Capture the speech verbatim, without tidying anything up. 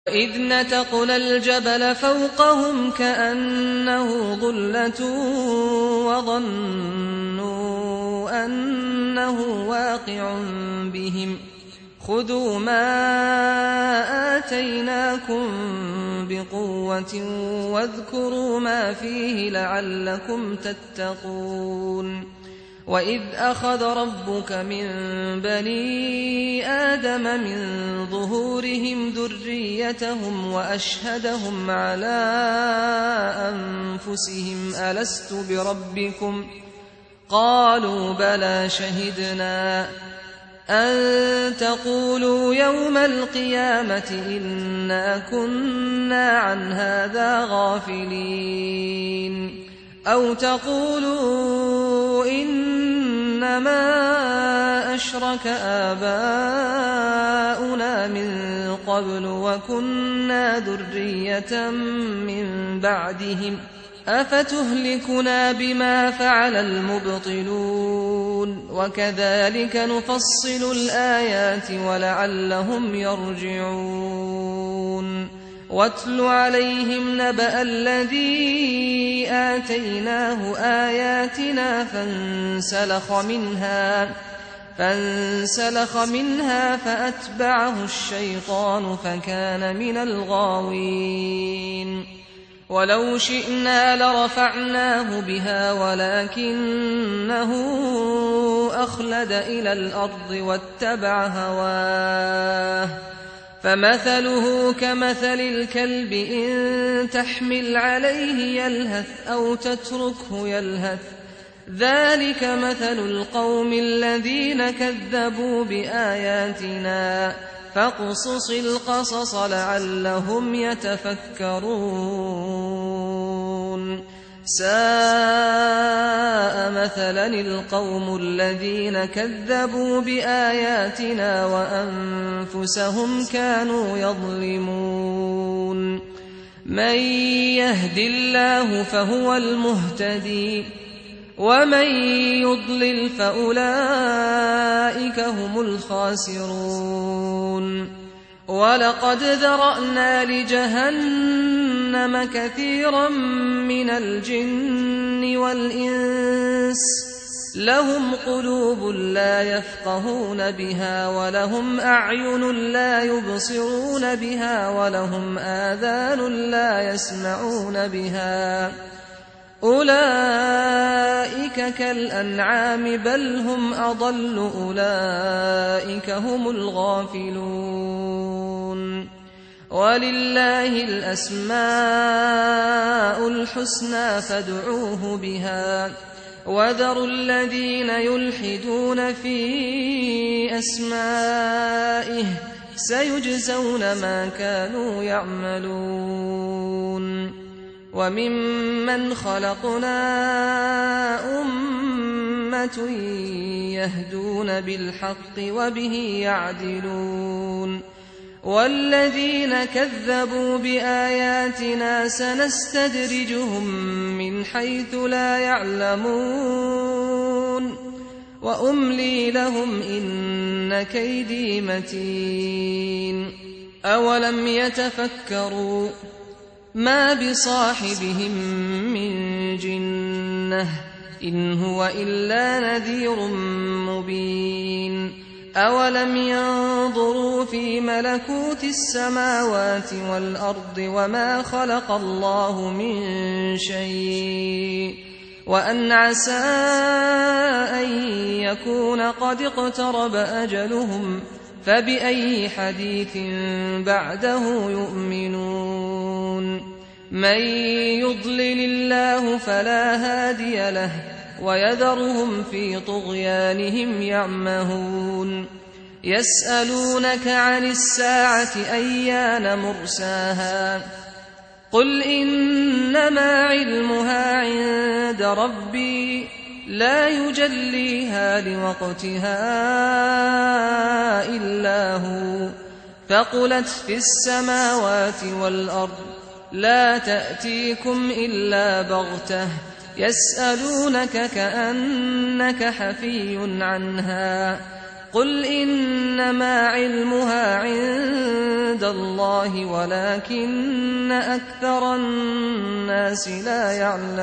إذ نتقنا الجبل فوقهم كأنه ظلة وظنوا أنه واقع بهم خذوا ما آتيناكم بقوة واذكروا ما فيه لعلكم تتقون وإذ أخذ ربك من بني آدم من ظهورهم ذريتهم وأشهدهم على أنفسهم ألست بربكم قالوا بلى شهدنا أن تقولوا يوم القيامة إنا كنا عن هذا غافلين أو تقولوا إنما أشرك آباؤنا من قبل وكنا ذرية من بعدهم أفتهلكنا بما فعل المبطلون وكذلك نفصل الآيات ولعلهم يرجعون واتل عليهم نبأ الذي آتيناه آياتنا فانسلخ منها فانسلخ منها فأتبعه الشيطان فكان من الغاوين ولو شئنا لرفعناه بها ولكنه أخلد إلى الأرض واتبع هواه فمثله كمثل الكلب إن تحمل عليه يلهث أو تتركه يلهث ذلك مثل القوم الذين كذبوا بآياتنا فاقصص القصص لعلهم يتفكرون ساء مثلا القوم الذين كذبوا بآياتنا وأنفسهم كانوا يظلمون من يهد الله فهو المهتدي ومن يضلل فأولئك هم الخاسرون ولقد ذرأنا لجهنم كثيرا من الجن والإنس لهم قلوب لا يفقهون بها ولهم أعين لا يبصرون بها ولهم آذان لا يسمعون بها أولئك كالأنعام بل هم أضل أولئك هم الغافلون ولله الأسماء الحسنى فادعوه بها وذروا الذين يلحدون في أسمائه سيجزون ما كانوا يعملون وممن خلقنا أمة يهدون بالحق وبه يعدلون والذين كذبوا بآياتنا سنستدرجهم من حيث لا يعلمون وأملي لهم إن كيدي متين أولم يتفكروا ما بصاحبهم من جنة إن هو إلا نذير مبين أولم ينظروا في ملكوت السماوات والأرض وما خلق الله من شيء وأن عسى أن يكون قد اقترب أجلهم فبأي حديث بعده يؤمنون من يضلل الله فلا هادي له ويذرهم في طغيانهم يعمهون يسألونك عن الساعة أيان مرساها قل إنما علمها عند ربي لا يجليها لوقتها إلا هو ثقلت في السماوات والأرض لا تأتيكم إلا بغتة يسألونك كأنك حفي عنها قل إنما علمها عند الله ولكن أكثر الناس لا يعلمون